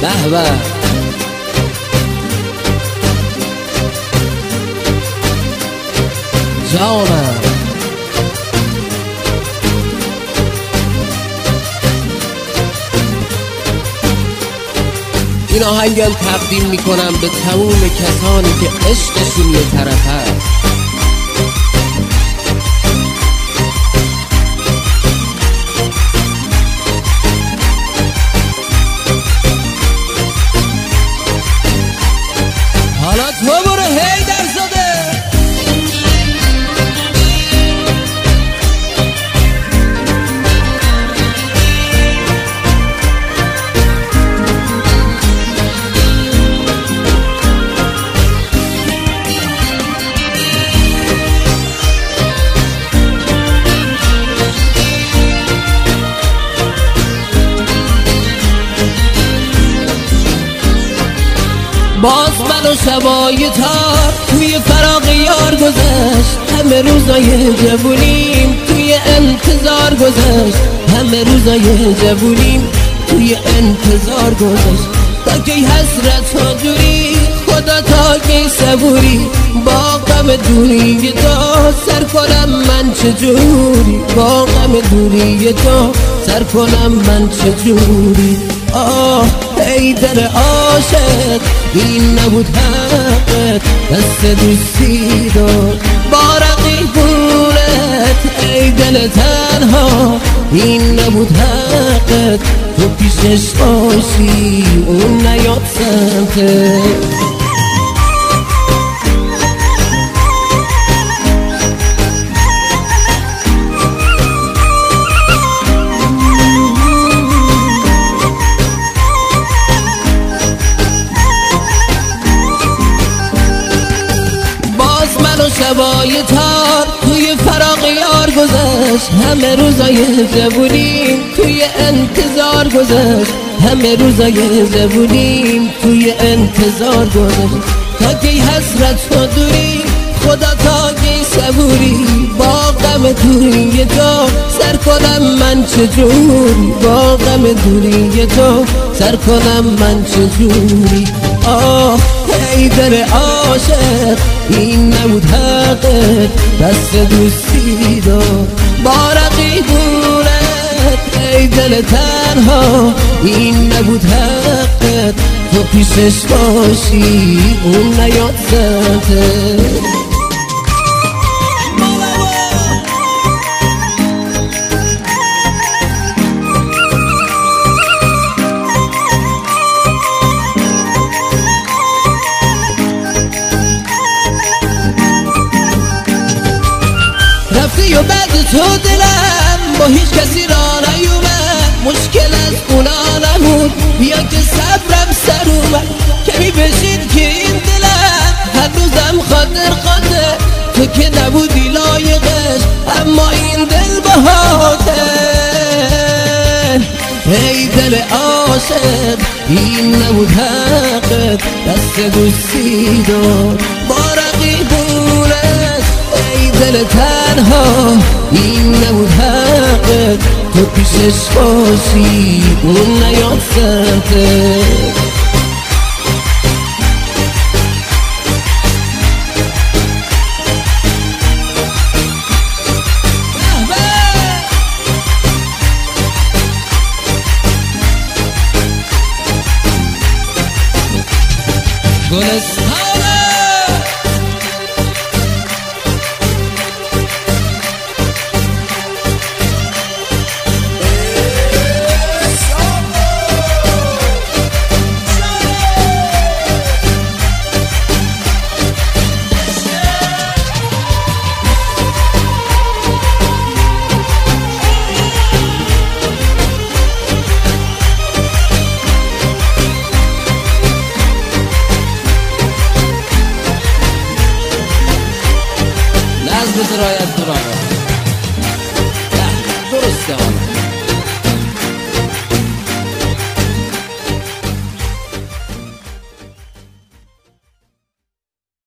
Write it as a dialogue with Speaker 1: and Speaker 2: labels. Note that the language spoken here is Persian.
Speaker 1: به به جانم. این آهنگم تقدیم میکنم به تمام کسانی که عشقشون یه طرف هست. حالا تو برو هیدر زاده. باز من و شبای تار توی فراق یار گذشت، همه روزای جوونیم توی انتظار گذشت، همه روزای جوونیم توی انتظار گذشت. تا کی حسرت ها جوری خدا، تا کی صبوری با غم دوری تو سر کنم من چجوری، با غم دوری تو سر کنم من چجوری. آه ای دل عاشق این نبود حقت، دست دوستی داد با رقیبونت. ای دل تنها این نبود حقت، تو پیشش باشی اون نیاد سمتت. شبای تار توی فراق یار گذشت، همه روزای جوونیم توی انتظار گذشت، همه روزای جوونیم توی انتظار گذشت. تا کی حسرت و دوری خدا، تا کی صبوری با غم دوری تو سر کنم من چجوری، با غم دوری تو سر کنم من چجوری. آه ای دل عاشق این نبود حقت، دست دوستی داد با رقیبونت. ای دل تنها این نبود حقت، تو پیشش باشی اون نیاد سمتت. رفتی و بعد تو دلم با هیچ کسی را نیومد، مشکل از اونا نمود بیا که صبرم سر اومد. کمی بشین که این دلم هنوزم خاطر تو که نبودی لایقش، اما این دل بهاته. ای دل عاشق این نبود حقت، دست دوستی دار با رقیبونت. ای دل تنها این نبود حقت، تو پیشش باشی اون نیاد سمتت. گلستان